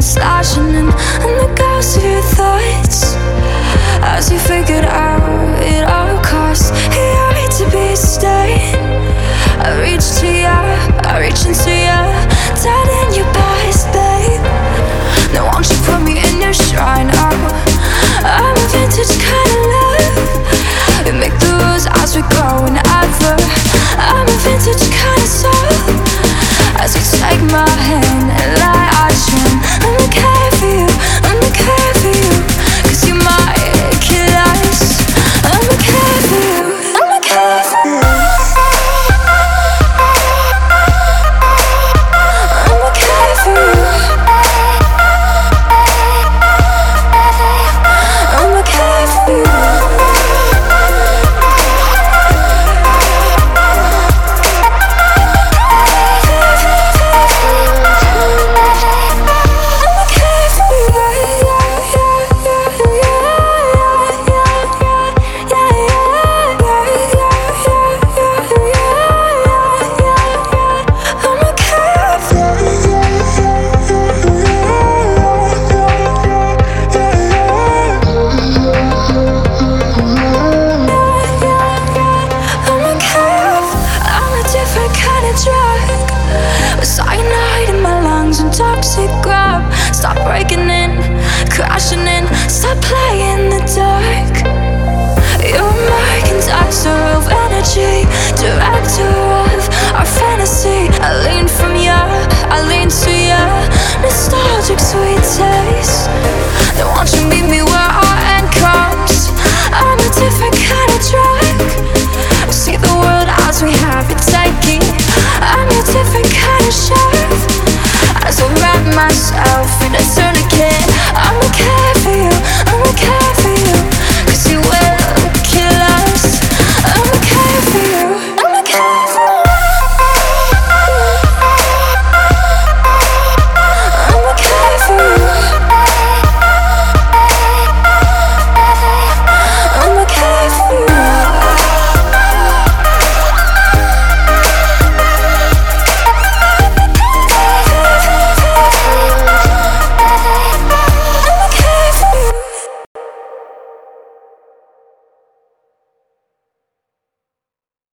slashing in the ghosts of your thoughts. As you figured out it all costs, you're right to be a stain. I reach to ya, I reach into ya, dead in your past, babe. Now won't you put me in your shrine? Oh, I'm a vintage kind of love. We make the rules as we go and ever. I'm a vintage kind of soul. As you take my hand and lie I trim. I'm the care for you, I'm the care for you. Cause you might kill us. I'm the care for you, I'm the care for you. I'm the care for you. I'm the care for you. Cyanide in my lungs and toxic grab. Stop breaking in, crashing in. Stop playing the dark. You're a merchandiser of energy, director of our fantasy. I lean from ya, I lean to ya. Nostalgic sweet taste. Now won't you meet me where our end comes? I'm a different kind of drug. See the world as we have it taking. I'm a different kind of chef. As I wrap myself in a tourniquet.